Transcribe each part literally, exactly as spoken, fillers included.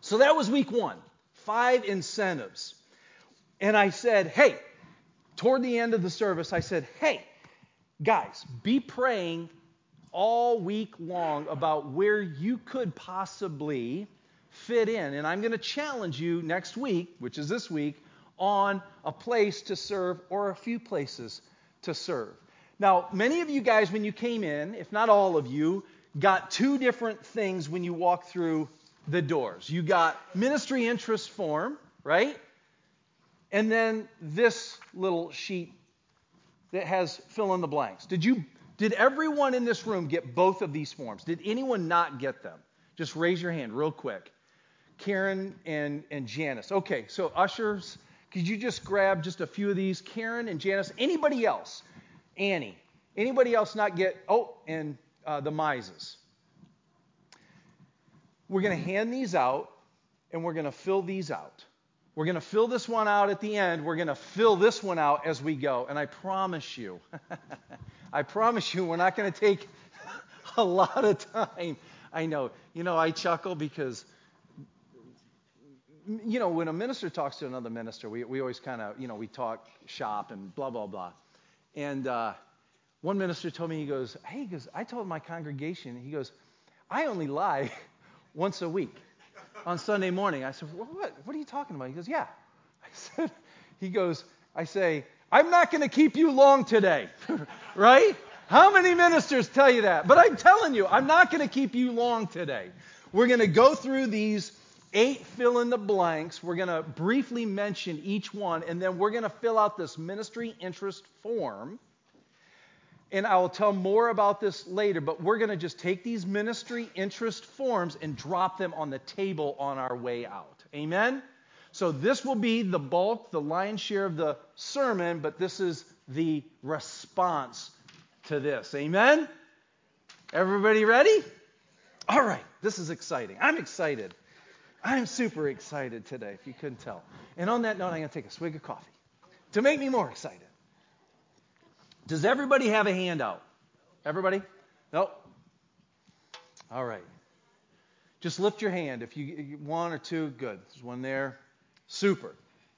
So that was week one, five incentives. And I said, hey, toward the end of the service, I said, hey, guys, be praying all week long about where you could possibly fit in. And I'm going to challenge you next week, which is this week, on a place to serve or a few places to serve. Now, many of you guys, when you came in, if not all of you, got two different things when you walked through the doors. You got ministry interest form, right? And then this little sheet that has fill in the blanks. Did you, did everyone in this room get both of these forms? Did anyone not get them? Just raise your hand real quick. Karen and, and Janice. Okay, so ushers, could you just grab just a few of these? Karen and Janice. Anybody else? Annie. Anybody else not get, oh, and uh, the Mises. We're going to hand these out, and we're going to fill these out. We're going to fill this one out at the end. We're going to fill this one out as we go. And I promise you, I promise you we're not going to take a lot of time. I know. You know, I chuckle because, you know, when a minister talks to another minister, we, we always kind of, you know, we talk shop and blah, blah, blah. And uh, one minister told me, he goes, hey, he goes, I told my congregation, he goes, I only lie once a week on Sunday morning. I said, well, what? What are you talking about? He goes, yeah. I said, he goes, I say, I'm not going to keep you long today, right? How many ministers tell you that? But I'm telling you, I'm not going to keep you long today. We're going to go through these eight fill in the blanks. We're going to briefly mention each one, and then we're going to fill out this ministry interest form. And I will tell more about this later, but we're going to just take these ministry interest forms and drop them on the table on our way out. Amen? So this will be the bulk, the lion's share of the sermon, but this is the response to this. Amen? Everybody ready? All right. This is exciting. I'm excited. I'm super excited today, if you couldn't tell. And on that note, I'm going to take a swig of coffee to make me more excited. Does everybody have a handout? Everybody? Nope. All right. Just lift your hand. If you one or two, good. There's one there. Super.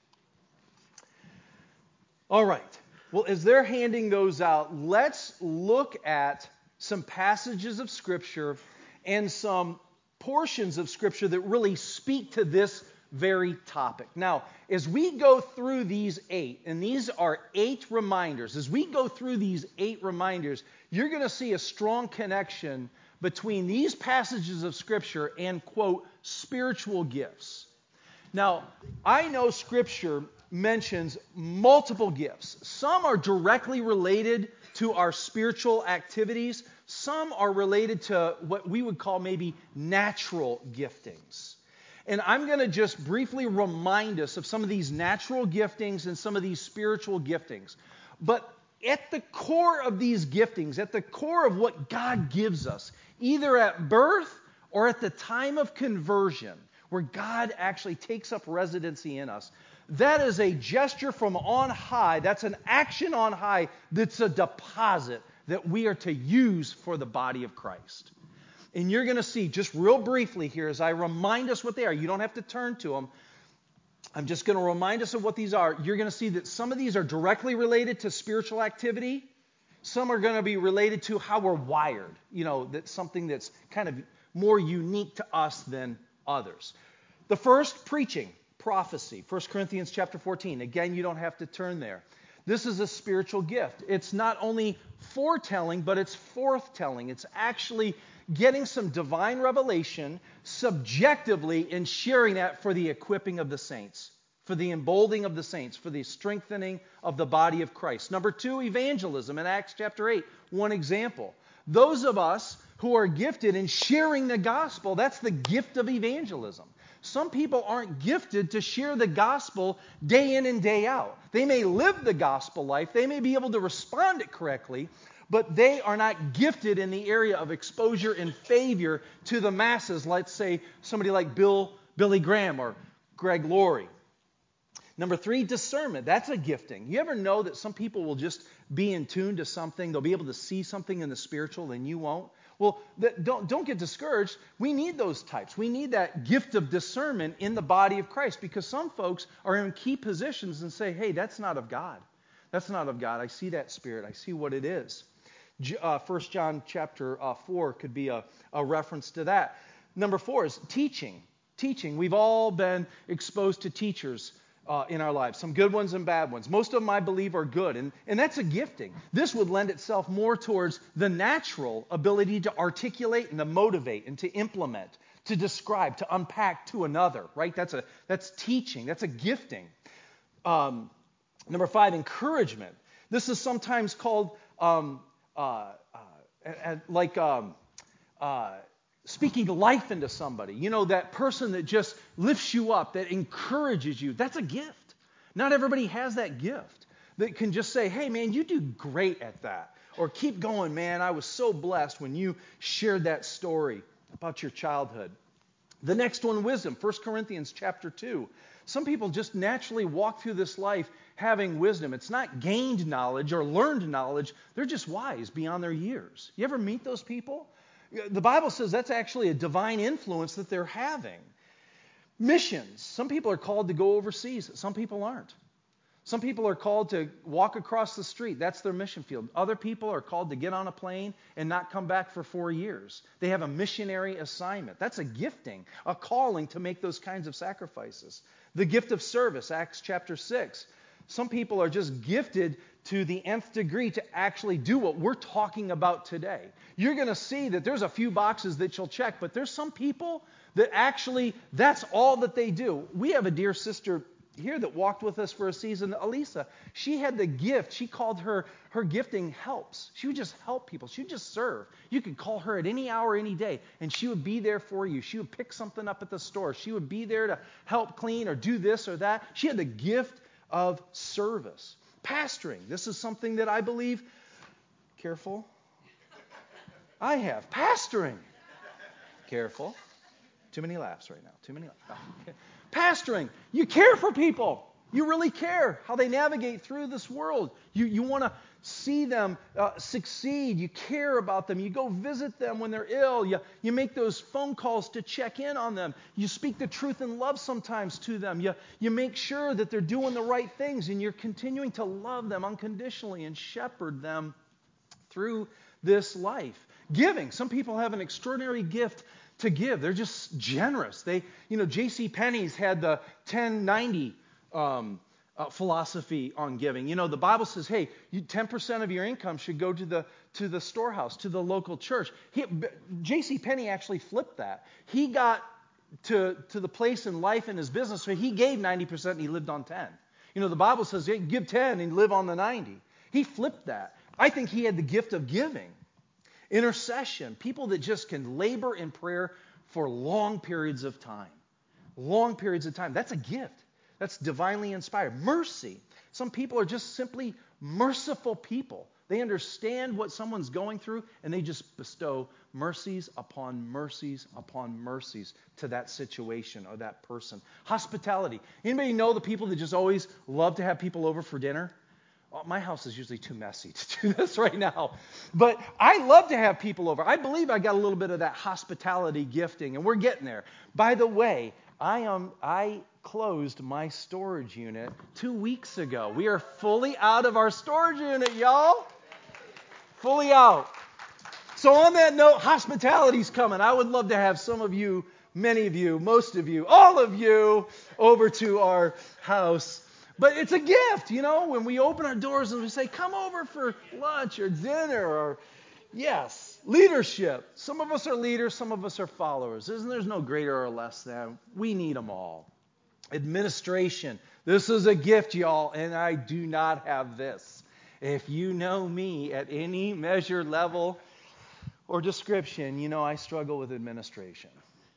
All right. Well, as they're handing those out, let's look at some passages of Scripture and some portions of Scripture that really speak to this very topic. Now, as we go through these eight, and these are eight reminders, as we go through these eight reminders, you're going to see a strong connection between these passages of Scripture and, quote, spiritual gifts. Now, I know Scripture mentions multiple gifts. Some are directly related to our spiritual activities. Some are related to what we would call maybe natural giftings. And I'm going to just briefly remind us of some of these natural giftings and some of these spiritual giftings. But at the core of these giftings, at the core of what God gives us, either at birth or at the time of conversion, where God actually takes up residency in us, that is a gesture from on high. That's an action on high that's a deposit that we are to use for the body of Christ. And you're going to see just real briefly here as I remind us what they are. You don't have to turn to them. I'm just going to remind us of what these are. You're going to see that some of these are directly related to spiritual activity. Some are going to be related to how we're wired. You know, that's something that's kind of more unique to us than others. The first, preaching, prophecy. First Corinthians chapter fourteen. Again, you don't have to turn there. This is a spiritual gift. It's not only foretelling, but it's forthtelling. It's actually getting some divine revelation subjectively and sharing that for the equipping of the saints, for the emboldening of the saints, for the strengthening of the body of Christ. Number two, evangelism in Acts chapter eight. One example. Those of us who are gifted in sharing the gospel, that's the gift of evangelism. Some people aren't gifted to share the gospel day in and day out. They may live the gospel life. They may be able to respond it correctly, but they are not gifted in the area of exposure and favor to the masses. Let's say somebody like Bill, Billy Graham or Greg Laurie. Number three, discernment. That's a gifting. You ever know that some people will just be in tune to something? They'll be able to see something in the spiritual and you won't? Well, that, don't, don't get discouraged. We need those types. We need that gift of discernment in the body of Christ, because some folks are in key positions and say, hey, that's not of God. That's not of God. I see that spirit. I see what it is. Uh, First John chapter uh, four could be a, a reference to that. Number four is teaching. Teaching. We've all been exposed to teachers uh, in our lives, some good ones and bad ones. Most of them, I believe, are good, and, and that's a gifting. This would lend itself more towards the natural ability to articulate and to motivate and to implement, to describe, to unpack to another, right? That's a that's teaching. That's a gifting. Um, number five, encouragement. This is sometimes called um, uh, uh, like um, uh, speaking life into somebody. You know, that person that just lifts you up, that encourages you. That's a gift. Not everybody has that gift that can just say, hey, man, you do great at that. Or keep going, man. I was so blessed when you shared that story about your childhood. The next one, wisdom. First Corinthians chapter two. Some people just naturally walk through this life having wisdom. It's not gained knowledge or learned knowledge. They're just wise beyond their years. You ever meet those people? The Bible says that's actually a divine influence that they're having. Missions. Some people are called to go overseas. Some people aren't. Some people are called to walk across the street. That's their mission field. Other people are called to get on a plane and not come back for four years. They have a missionary assignment. That's a gifting, a calling to make those kinds of sacrifices. The gift of service, Acts chapter six. Some people are just gifted to the nth degree to actually do what we're talking about today. You're going to see that there's a few boxes that you'll check, but there's some people that actually, that's all that they do. We have a dear sister here that walked with us for a season, Elisa. She had the gift. She called her, her gifting helps. She would just help people. She would just serve. You could call her at any hour, any day, and she would be there for you. She would pick something up at the store. She would be there to help clean or do this or that. She had the gift of service. Pastoring. This is something that I believe, careful, I have. Pastoring. Careful. Too many laughs right now. Too many laughs. Oh, okay. Pastoring. You care for people. You really care how they navigate through this world. You, you want to see them uh, succeed. You care about them. You go visit them when they're ill. You, you make those phone calls to check in on them. You speak the truth in love sometimes to them. You, you make sure that they're doing the right things, and you're continuing to love them unconditionally and shepherd them through this life. Giving. Some people have an extraordinary gift to give. They're just generous. They, you know, J C Penney's had the ten ninety um, uh, philosophy on giving. You know, the Bible says, hey, you, ten percent of your income should go to the to the storehouse, to the local church. J C Penney actually flipped that. He got to to the place in life in his business where he gave ninety percent and he lived on ten. You know, the Bible says, hey, give ten and live on the ninety. He flipped that. I think he had the gift of giving. Intercession, people that just can labor in prayer for long periods of time. Long periods of time. That's a gift. That's divinely inspired. Mercy. Some people are just simply merciful people. They understand what someone's going through, and they just bestow mercies upon mercies upon mercies to that situation or that person. Hospitality. Anybody know the people that just always love to have people over for dinner? Well, my house is usually too messy to do this right now. But I love to have people over. I believe I got a little bit of that hospitality gifting, and we're getting there. By the way, I am I closed my storage unit two weeks ago. We are fully out of our storage unit, y'all. Fully out. So on that note, hospitality's coming. I would love to have some of you, many of you, most of you, all of you over to our house. But it's a gift, you know, when we open our doors and we say, come over for lunch or dinner or, yes, leadership. Some of us are leaders, some of us are followers. Isn't there's no greater or less than. We need them all. Administration. This is a gift, y'all, and I do not have this. If you know me at any measure, level, or description, you know I struggle with administration.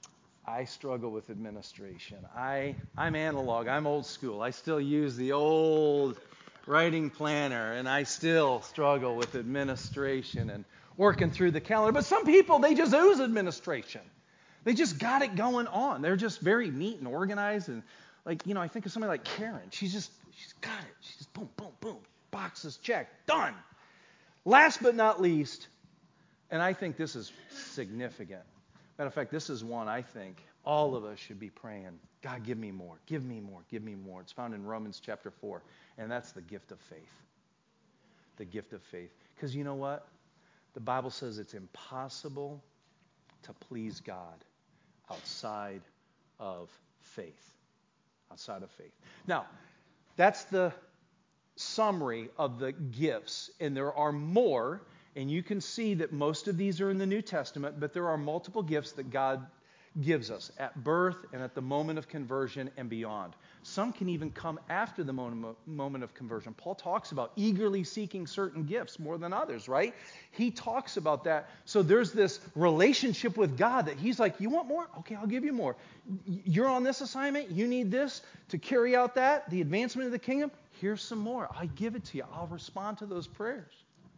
I struggle with administration. I, I'm analog. I'm old school. I still use the old writing planner, and I still struggle with administration and working through the calendar. But some people, they just ooze administration. They just got it going on. They're just very neat and organized. And, like, you know, I think of somebody like Karen. She's just, she's got it. She's just boom, boom, boom. Boxes checked. Done. Last but not least, And I think this is significant. Matter of fact, this is one I think all of us should be praying, God, give me more, give me more, give me more. It's found in Romans chapter four, and that's the gift of faith. The gift of faith. Because you know what? The Bible says it's impossible to please God outside of faith. Outside of faith. Now, that's the summary of the gifts, and there are more. And you can see that most of these are in the New Testament, but there are multiple gifts that God gives us at birth and at the moment of conversion and beyond. Some can even come after the moment of conversion. Paul talks about eagerly seeking certain gifts more than others, right? He talks about that. So there's this relationship with God that he's like, you want more? Okay, I'll give you more. You're on this assignment. You need this to carry out that, the advancement of the kingdom. Here's some more. I give it to you. I'll respond to those prayers.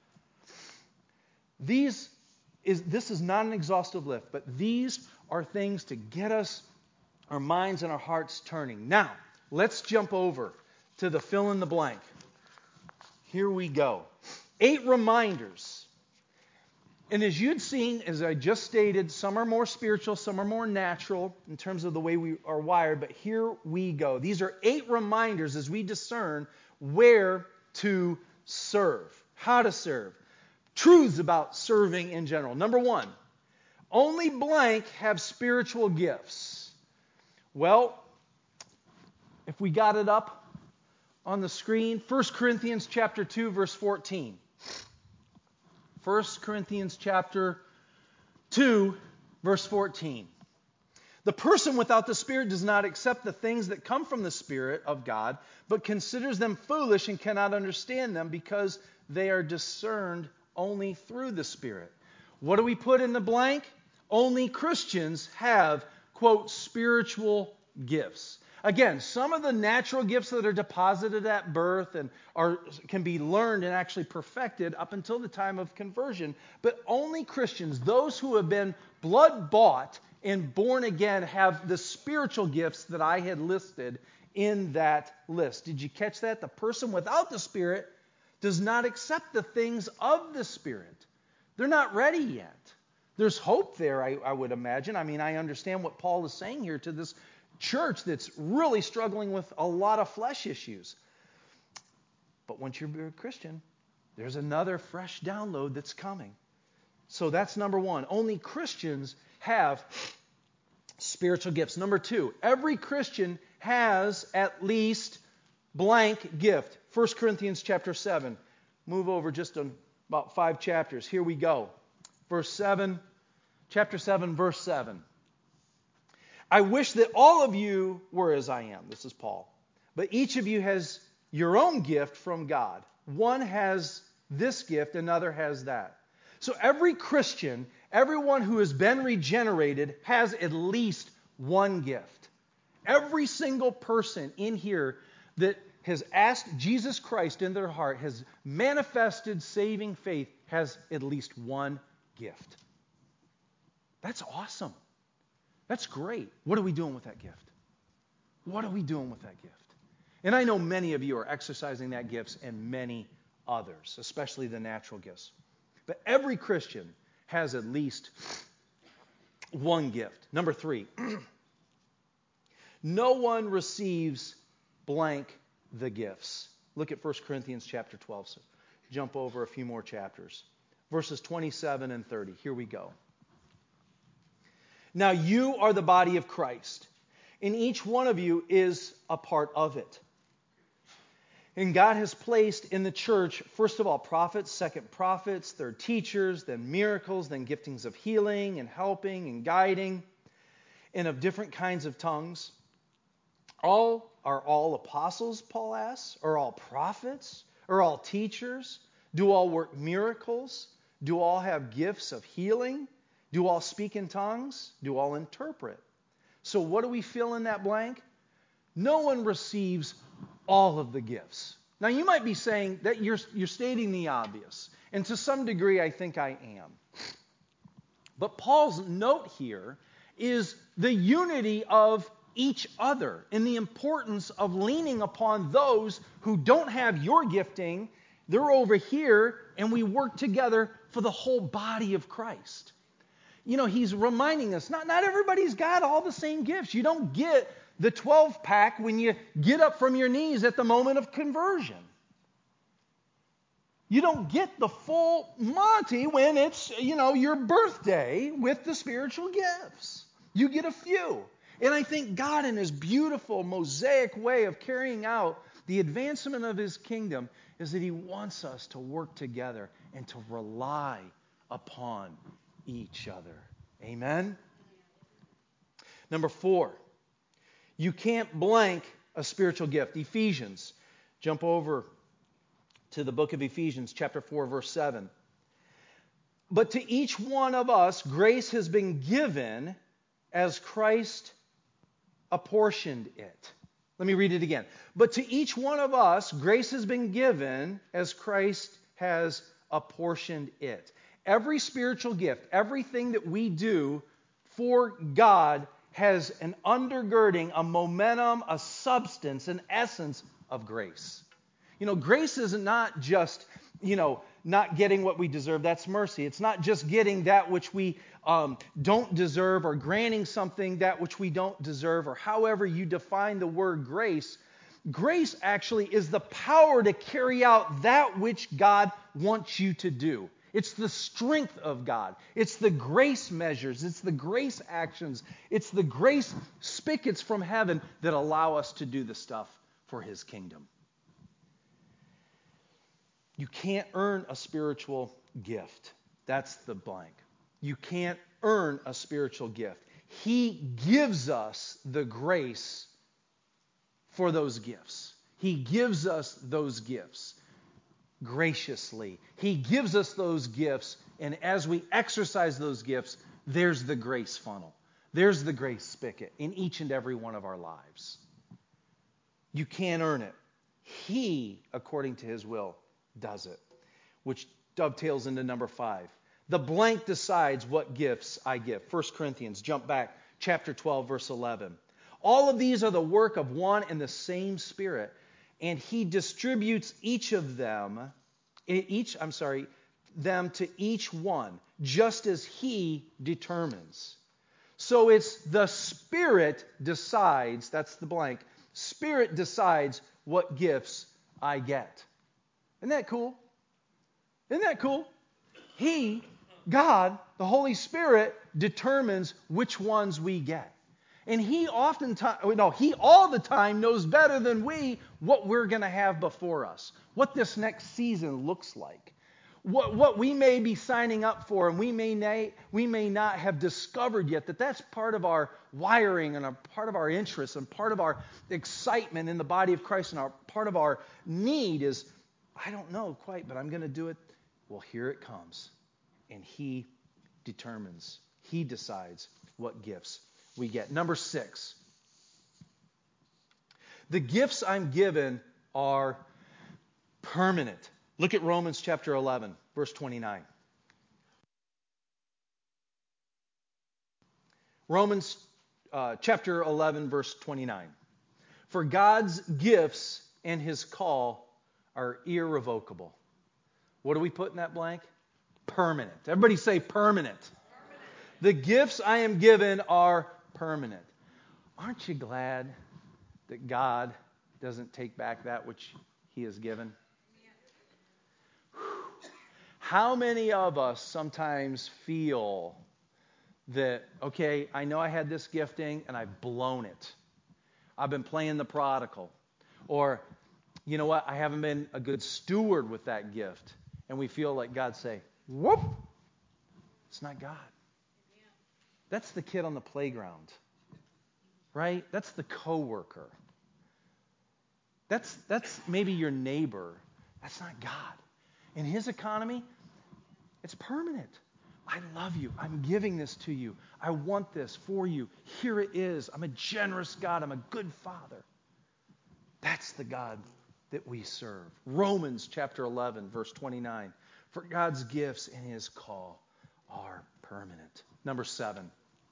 These is this is not an exhaustive list, but these are things to get us, our minds and our hearts turning. Now, let's jump over to the fill in the blank. Here we go. Eight reminders. And as you'd seen, as I just stated, some are more spiritual, some are more natural in terms of the way we are wired, but here we go. These are eight reminders as we discern where to serve, how to serve. Truths about serving in general. Number one, only blank have spiritual gifts. Well, if we got it up on the screen, First Corinthians chapter two, verse fourteen. First Corinthians chapter two, verse fourteen. The person without the Spirit does not accept the things that come from the Spirit of God, but considers them foolish and cannot understand them because they are discerned only through the Spirit. What do we put in the blank? Only Christians have, quote, spiritual gifts. Again, some of the natural gifts that are deposited at birth and are can be learned and actually perfected up until the time of conversion. But only Christians, those who have been blood-bought and born again, have the spiritual gifts that I had listed in that list. Did you catch that? The person without the Spirit does not accept the things of the Spirit. They're not ready yet. There's hope there, I, I would imagine. I mean, I understand what Paul is saying here to this church that's really struggling with a lot of flesh issues. But once you're a Christian, there's another fresh download that's coming. So that's number one. Only Christians have spiritual gifts. Number two, every Christian has at least blank gift. First Corinthians chapter seven. Move over just on about five chapters. Here we go. Verse seven. Chapter seven, verse seven. I wish that all of you were as I am. This is Paul. But each of you has your own gift from God. One has this gift, another has that. So every Christian, everyone who has been regenerated, has at least one gift. Every single person in here that has asked Jesus Christ in their heart, has manifested saving faith, has at least one gift. That's awesome. That's great. What are we doing with that gift? What are we doing with that gift? And I know many of you are exercising that gifts and many others, especially the natural gifts. But every Christian has at least one gift. Number three, no one receives blank the gifts. Look at First Corinthians chapter twelve. So jump over a few more chapters. Verses twenty-seven and thirty. Here we go. Now you are the body of Christ, and each one of you is a part of it. And God has placed in the church, first of all, prophets, second prophets, third teachers, then miracles, then giftings of healing and helping and guiding, and of different kinds of tongues. All are all apostles, Paul asks? Are all prophets? Are all teachers? Do all work miracles? Do all have gifts of healing? Do all speak in tongues? Do all interpret? So what do we fill in that blank? No one receives all of the gifts. Now you might be saying that you're, you're stating the obvious. And to some degree I think I am. But Paul's note here is the unity of each other and the importance of leaning upon those who don't have your gifting. They're over here and we work together for the whole body of Christ. You know, he's reminding us, not, not everybody's got all the same gifts. You don't get the twelve pack when you get up from your knees at the moment of conversion. You don't get the full Monty when it's, you know, your birthday with the spiritual gifts. You get a few. And I think God, in his beautiful mosaic way of carrying out the advancement of his kingdom, is that he wants us to work together and to rely upon each other. Amen? Number four, you can't blank a spiritual gift. Ephesians. Jump over to the book of Ephesians, chapter four, verse seven. But to each one of us, grace has been given as Christ apportioned it. Let me read it again. But to each one of us, grace has been given as Christ has apportioned it. Every spiritual gift, everything that we do for God has an undergirding, a momentum, a substance, an essence of grace. You know, grace is not just, you know, not getting what we deserve. That's mercy. It's not just getting that which we um, don't deserve or granting something that which we don't deserve, or however you define the word grace. Grace actually is the power to carry out that which God wants you to do. It's the strength of God. It's the grace measures. It's the grace actions. It's the grace spigots from heaven that allow us to do the stuff for his kingdom. You can't earn a spiritual gift. That's the blank. You can't earn a spiritual gift. He gives us the grace for those gifts. He gives us those gifts graciously. He gives us those gifts, and as we exercise those gifts, there's the grace funnel. There's the grace spigot in each and every one of our lives. You can't earn it. He, according to his will, does it, which dovetails into number five. The blank decides what gifts I give. First Corinthians, jump back, chapter twelve, verse eleven. All of these are the work of one and the same Spirit, and he distributes each of them, each, I'm sorry, them to each one, just as he determines. So it's the Spirit decides, that's the blank, Spirit decides what gifts I get. Isn't that cool? Isn't that cool? He, God, the Holy Spirit, determines which ones we get. And he oftentimes, no, he all the time knows better than we what we're going to have before us, what this next season looks like, what, what we may be signing up for, and we may, na- we may not have discovered yet that that's part of our wiring and a part of our interest and part of our excitement in the body of Christ, and our part of our need is, I don't know quite, but I'm going to do it. Well, here it comes. And he determines, he decides what gifts we get. Number six, the gifts I'm given are permanent. Look at Romans chapter eleven, verse twenty-nine. Romans uh, chapter eleven, verse twenty-nine. For God's gifts and his call are irrevocable. What do we put in that blank? Permanent. Everybody say permanent. Permanent. The gifts I am given are permanent. Aren't you glad that God doesn't take back that which he has given? Yeah. How many of us sometimes feel that, okay, I know I had this gifting and I've blown it. I've been playing the prodigal. Or, you know what, I haven't been a good steward with that gift. And we feel like God say, whoop, it's not God. That's the kid on the playground, right? That's the coworker. That's, that's maybe your neighbor. That's not God. In his economy, it's permanent. I love you. I'm giving this to you. I want this for you. Here it is. I'm a generous God. I'm a good father. That's the God that we serve. Romans chapter eleven, verse twenty-nine. For God's gifts and his call are permanent. Number seven.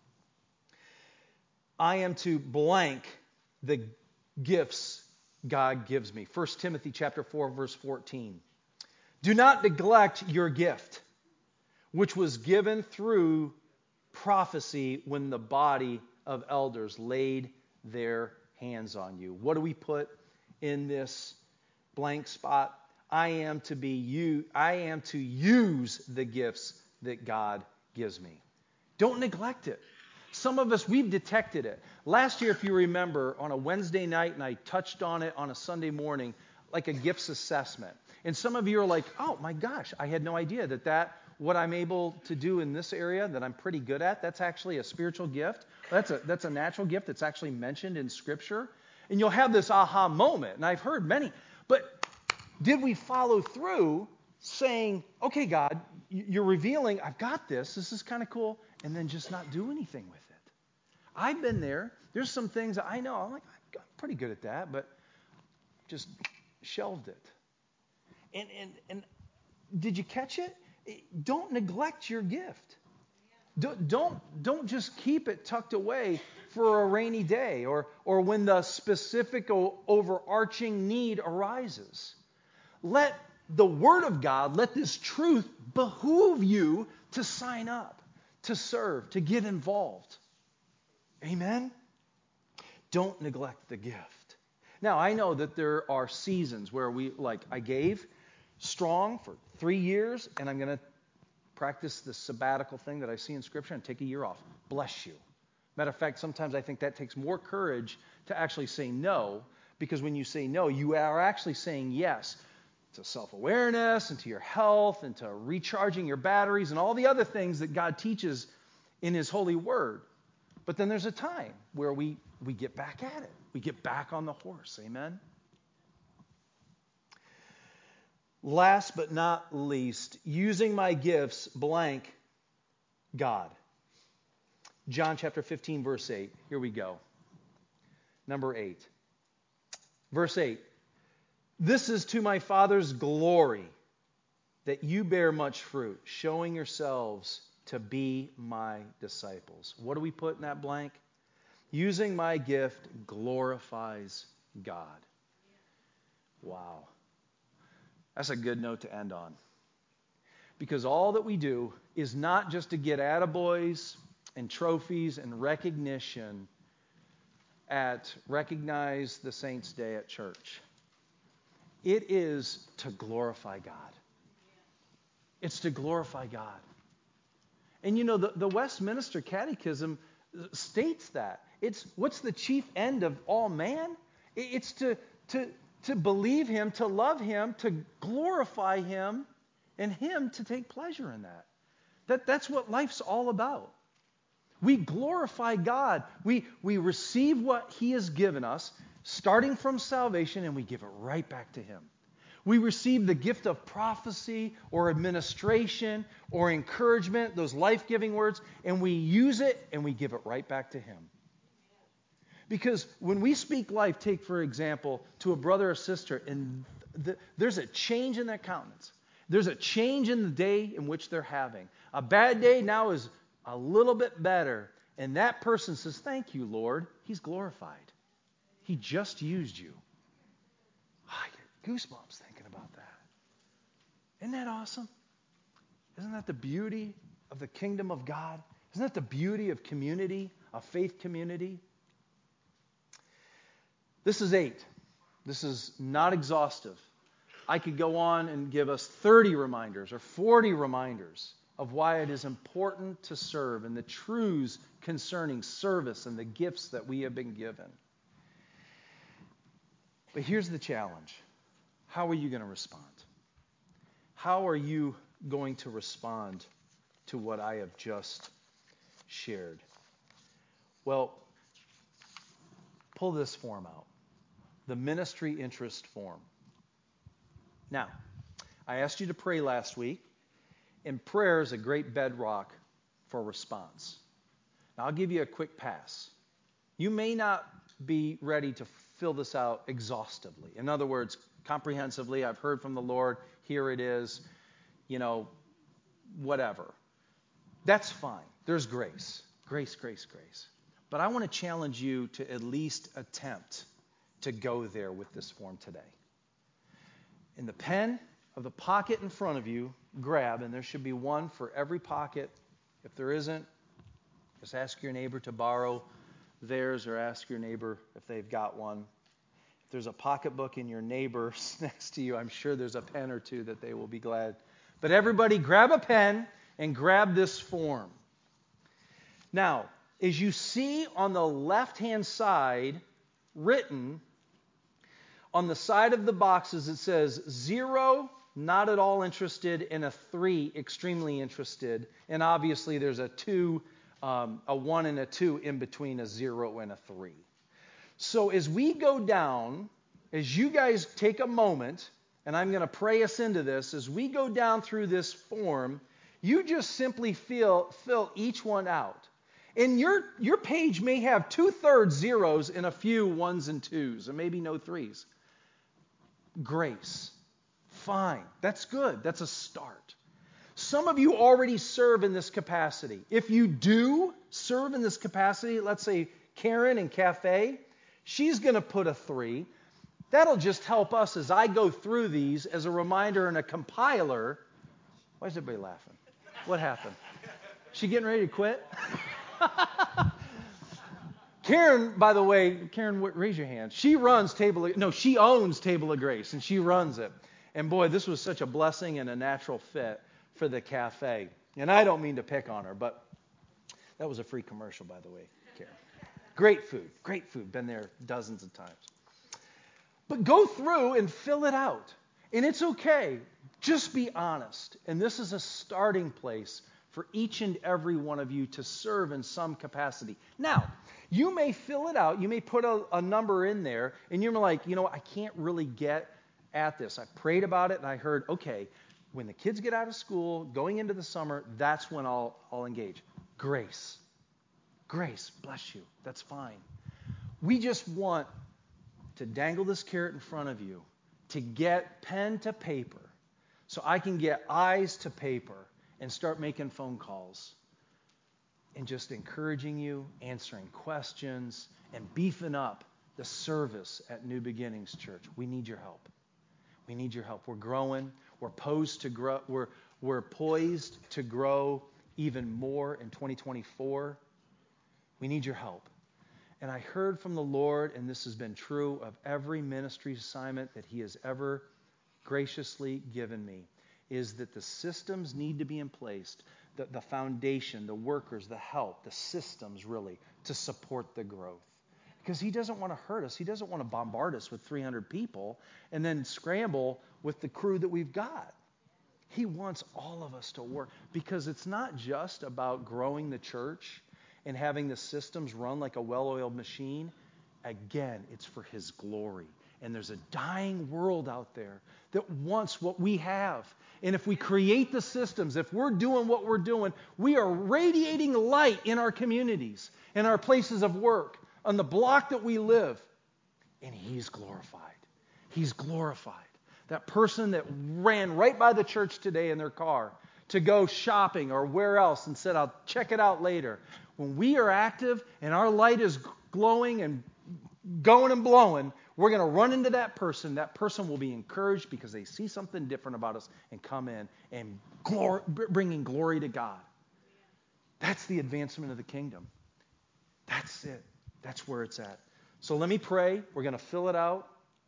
I am to blank the gifts God gives me. First Timothy chapter four, verse fourteen. Do not neglect your gift, which was given through prophecy when the body of elders laid their hands on you. What do we put in this blank spot? I am to be you. I am to use the gifts that God gives me. Don't neglect it. Some of us, we've detected it. Last year, if you remember, on a Wednesday night, and I touched on it on a Sunday morning, like a gifts assessment. And some of you are like, oh my gosh, I had no idea that that, what I'm able to do in this area that I'm pretty good at, that's actually a spiritual gift. That's a, that's a natural gift that's actually mentioned in Scripture. And you'll have this aha moment. And I've heard many. But did we follow through saying, okay, God, you're revealing, I've got this. This is kind of cool. And then just not do anything with it. I've been there. There's some things I know. I'm like, I'm pretty good at that, but just shelved it. And, and, and did you catch it? Don't neglect your gift. Don't, don't, don't just keep it tucked away for a rainy day or, or when the specific o- overarching need arises. Let the Word of God, let this truth behoove you to sign up, to serve, to get involved. Amen? Don't neglect the gift. Now, I know that there are seasons where we, like I gave strong for three years, and I'm going to practice the sabbatical thing that I see in Scripture and take a year off. Bless you. Matter of fact, sometimes I think that takes more courage to actually say no, because when you say no, you are actually saying yes to self-awareness and to your health and to recharging your batteries and all the other things that God teaches in His holy word. But then there's a time where we, we get back at it. We get back on the horse. Amen? Last but not least, using my gifts, blank, God. John chapter fifteen, verse eight. Here we go. Number eight. Verse eight. This is to my Father's glory that you bear much fruit, showing yourselves to be my disciples. What do we put in that blank? Using my gift glorifies God. Wow. That's a good note to end on. Because all that we do is not just to get attaboys and trophies and recognition at Recognize the Saints' Day at church. It is to glorify God. It's to glorify God. And you know, the, the Westminster Catechism states that. It's what's the chief end of all man? It's to, to, to believe Him, to love Him, to glorify Him, and Him to take pleasure in that. That that's what life's all about. We glorify God. We, we receive what He has given us, starting from salvation, and we give it right back to Him. We receive the gift of prophecy or administration or encouragement, those life-giving words, and we use it and we give it right back to Him. Because when we speak life, take for example, to a brother or sister, and the, there's a change in their countenance. There's a change in the day in which they're having. A bad day now is a little bit better. And that person says, thank you, Lord. He's glorified. He just used you. I get goosebumps thinking about that. Isn't that awesome? Isn't that the beauty of the kingdom of God? Isn't that the beauty of community, of faith community? This is eight. This is not exhaustive. I could go on and give us thirty reminders or forty reminders of why it is important to serve and the truths concerning service and the gifts that we have been given. But here's the challenge. How are you going to respond? How are you going to respond to what I have just shared? Well, pull this form out. The ministry interest form. Now, I asked you to pray last week, and prayer is a great bedrock for response. Now, I'll give you a quick pass. You may not be ready to fill this out exhaustively. In other words, comprehensively, I've heard from the Lord, here it is, you know, whatever. That's fine. There's grace. Grace, grace, grace. But I want to challenge you to at least attempt to go there with this form today. In the pen of the pocket in front of you, grab, and there should be one for every pocket. If there isn't, just ask your neighbor to borrow theirs or ask your neighbor if they've got one. If there's a pocketbook in your neighbor's next to you, I'm sure there's a pen or two that they will be glad. But everybody grab a pen and grab this form. Now, as you see on the left-hand side, written on the side of the boxes, it says zero, not at all interested, and a three, extremely interested. And obviously there's a two, um, a one and a two in between a zero and a three. So as we go down, as you guys take a moment, and I'm going to pray us into this, as we go down through this form, you just simply feel, fill each one out. And your, your page may have two-thirds zeros and a few ones and twos, and maybe no threes. Grace. Fine. That's good. That's a start. Some of you already serve in this capacity. If you do serve in this capacity, let's say Karen in Cafe, she's going to put a three. That'll just help us as I go through these as a reminder and a compiler. Why is everybody laughing? What happened? She getting ready to quit? Karen, by the way, Karen, raise your hand. She runs Table of, no, she owns Table of Grace, and she runs it. And boy, this was such a blessing and a natural fit for the cafe. And I don't mean to pick on her, but that was a free commercial, by the way, Karen. Great food, great food. Been there dozens of times. But go through and fill it out. And it's okay. Just be honest. And this is a starting place for each and every one of you to serve in some capacity. Now, you may fill it out. You may put a, a number in there, and you're like, you know, I can't really get at this. I prayed about it, and I heard, okay, when the kids get out of school, going into the summer, that's when I'll, I'll engage. Grace. Grace, bless you. That's fine. We just want to dangle this carrot in front of you, to get pen to paper, so I can get eyes to paper, and start making phone calls and just encouraging you, answering questions, and beefing up the service at New Beginnings Church. We need your help. We need your help. We're growing. We're posed to grow. We're, we're poised to grow even more in twenty twenty-four. We need your help. And I heard from the Lord, and this has been true of every ministry assignment that He has ever graciously given me, is that the systems need to be in place, the, the foundation, the workers, the help, the systems really, to support the growth. Because He doesn't want to hurt us. He doesn't want to bombard us with three hundred people and then scramble with the crew that we've got. He wants all of us to work, because it's not just about growing the church and having the systems run like a well-oiled machine. Again, it's for His glory. And there's a dying world out there that wants what we have. And if we create the systems, if we're doing what we're doing, we are radiating light in our communities, in our places of work, on the block that we live. And He's glorified. He's glorified. That person that ran right by the church today in their car to go shopping or where else and said, I'll check it out later. When we are active and our light is glowing and going and blowing, we're going to run into that person. That person will be encouraged because they see something different about us and come in and glory, bringing glory to God. That's the advancement of the kingdom. That's it. That's where it's at. So let me pray. We're going to fill it out.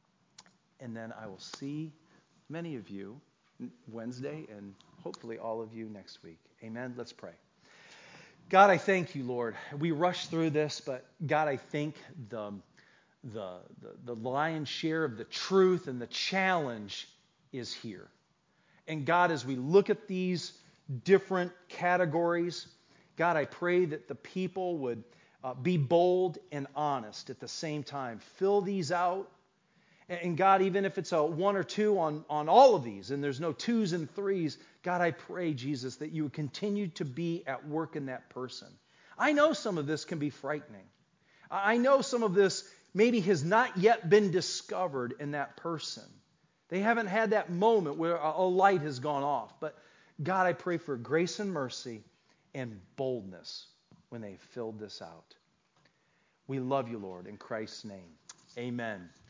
And then I will see many of you Wednesday and hopefully all of you next week. Amen. Let's pray. God, I thank you, Lord. We rushed through this, but God, I think the, the, the, the lion's share of the truth and the challenge is here. And God, as we look at these different categories, God, I pray that the people would uh, be bold and honest at the same time. Fill these out. And God, even if it's a one or two on, on all of these, and there's no twos and threes, God, I pray, Jesus, that you would continue to be at work in that person. I know some of this can be frightening. I know some of this maybe has not yet been discovered in that person. They haven't had that moment where a light has gone off. But God, I pray for grace and mercy and boldness when they've filled this out. We love you, Lord, in Christ's name. Amen.